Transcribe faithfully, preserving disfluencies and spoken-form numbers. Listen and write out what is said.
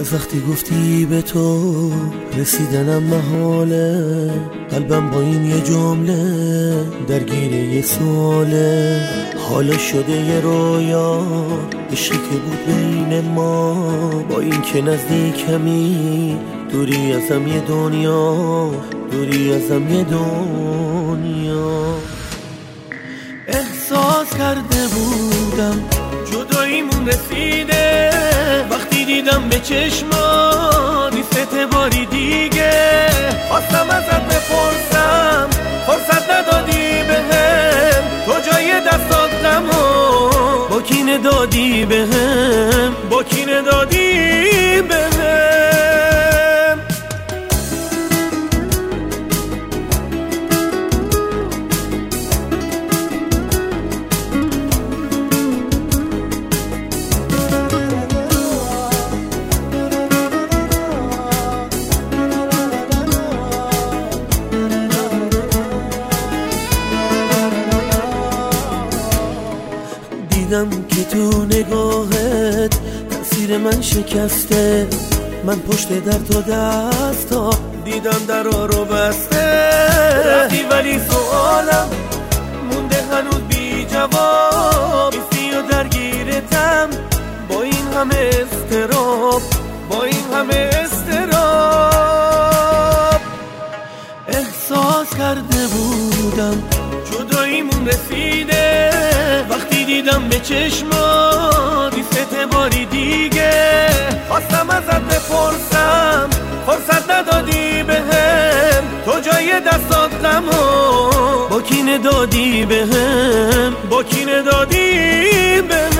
از وقتی گفتی به تو رسیدنم محاله، قلبم با این یه جمله درگیر یه سواله. حالا شده یه رویا، عشقی که بود بین ما، با این که نزدیکمی دوری ازم یه دنیا، دوری ازم یه دنیا. احساس کرده بودم جداییمون رسیده، وقتی دیدم به چشما نیست اعتباری دیگه. خواستم ازت بپرسم فرصت ندادی بهم، تو جای دستات غمو با کینه دادی بهم، با کینه دادی بهم. دیدم که تو نگاهت تأثیر من شکسته، من پشت در تو دستا دیدم درا رو بسته. رفتی ولی سوالم مونده هنوز بی جواب، ایستی و درگیرتم با این همه استراب، با این همه استراب. احساس کرده بودم جداییمون رسیده، وقتی دیدم به چشما نیست اعتباری دیگه. خواستم ازت بپرسم فرصت ندادی بهم، تو جای دستات غمو با کینه دادی بهم، با کینه دادی بهم.